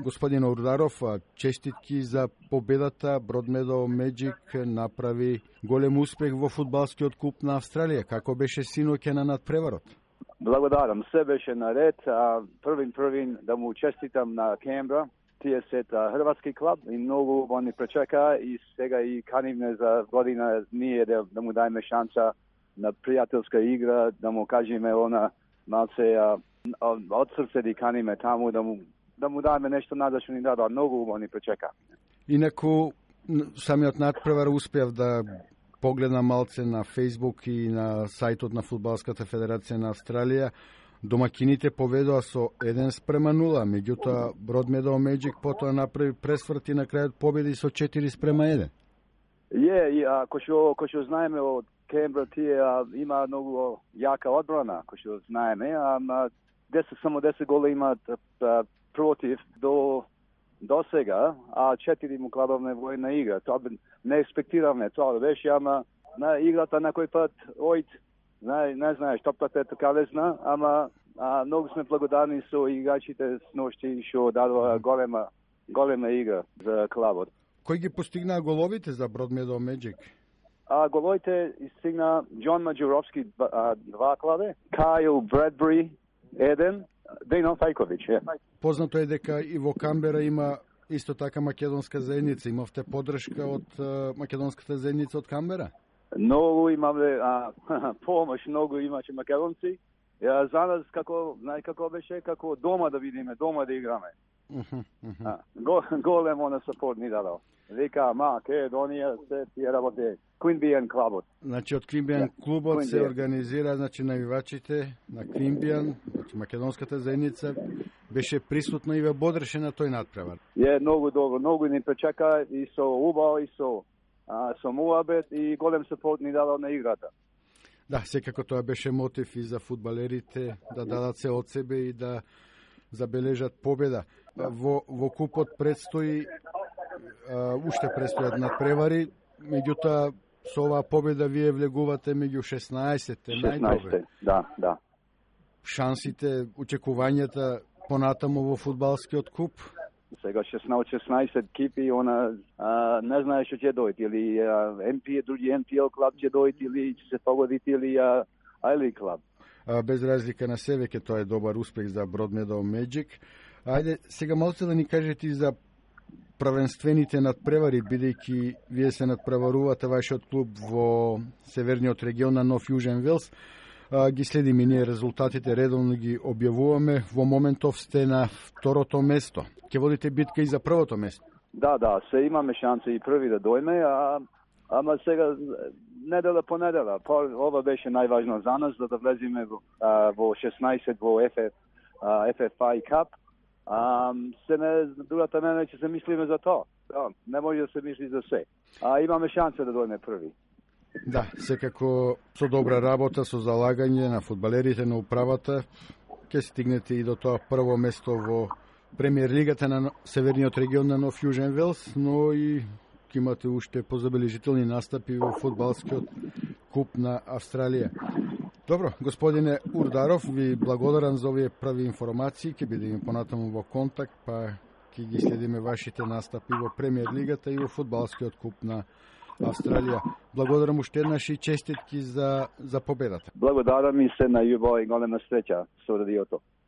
Господин Урдаров, честитки за победата. Broadmeadow Magic направи голем успех во фудбалскиот куп на Австралија. Како беше синоќа на надпреварот? Благодарам, се беше наред. Првин да му честитам на Кембра. Тие се хрватски клуб и многу они пречека и сега и канивме за година ние да му дајме шанса на пријателска игра, да му кажеме она малце од срце да каниме таму, да му дајме нешто надашно ни дадо, многу они пречека. Инаку, самиот надпревар успеав да погледам малце на Facebook и на сајтот на Фудбалската федерација на Австралија. Домакините поведоа со 1:0, меѓутоа Broadmeadow Magic потоа направи пресврт и на крајот победи со 4:1. Кој што знаеме од Кембра, тие има многу јака одбрана, кој што знаеме, само 10 гола имаат против до сега, а 4 му кладовме во една игра. Тоа не експектиравме, тоа беше, ама на играта на кој пат, не знаеш, топката е така лесна, ама многу сме благодарни со играчите с ношти што дадоа голема игра за клубот. Кој ги постигнаа головите за Broadmeadow Magic? Головите стигна Џон Маџуровски 2 клаве, Кайл Бредбери 1, Дејно Фајковиќ. Познато е дека и во Камбера има исто така македонска заедница. Имавте поддршка од македонската заедница од Камбера? Многу имаме помош, многу имаше македонци. За нас како беше, како дома да видиме, дома да играме. Голем она сапорт ни дадо. Вика, Македонија се тие работи. Queanbeyan клубот. Значи од Queanbeyan клубот се организира, значи навивачите на Queanbeyan, значи македонската заедница беше присутна и ве бодреше на тој надпревар. Многу добро, многу ни пречека и со убаво и со муабет и голем сапорт ни дадо на играта. Да, секако тоа беше мотив и за фудбалерите да дадат се од себе и да забележат победа. Во купот уште предстојат надпревари, меѓутоа со оваа победа вие влегувате меѓу 16-те најдобри. Да. Шансите, очекувањата понатаму во фудбалскиот куп? Сега 16 кипи, не знае што ќе дојде, или други NPL клуб ќе дојде, или ќе се погодите, или A-League клуб. Без разлика на се, веќе тоа е добар успех за Broadmeadow Magic. Ајде, сега малце да ни кажете и за правенствените надпревари, бидејќи вие се надпреварувате вашиот клуб во северниот регион на Нов Јужен Велс. Ги следиме ние резултатите, редовно ги објавуваме. Во моментов сте на второто место. Ќе водите битка и за првото место. Да, се имаме шанса и први да дојме, ама сега недела по недела. Ова беше најважно за нас, да влеземе во 16 во FFI Cup. Другата неделя ќе се мислиме за тоа. Не може да се мисли за се. Имаме шанса да дојме први. Да, секако со добра работа, со залагање на фудбалерите, на управата, ќе стигнете и до тоа прво место во Премиер лигата на северниот регион на Нов Јужен Велс, но и ќе имате уште позабележителни настапи во фудбалскиот куп на Австралија. Добро, господине Урдаров, ви благодарам за овие прави информации, ќе бидеме понатаму во контакт, па ќе ги следиме вашите настапи во Премиер лигата и во фудбалскиот куп на Австралија. Благодарам уште еднаш и честитки за победата. Благодарам и се на љубов и голема среќа со радиото.